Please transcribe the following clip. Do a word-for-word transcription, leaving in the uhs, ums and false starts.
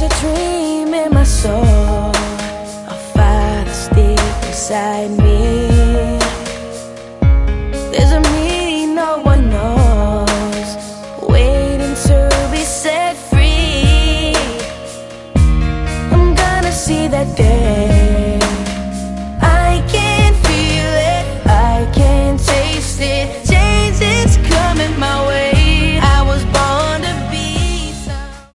There's a dream in my soul, a fire that's deep inside me.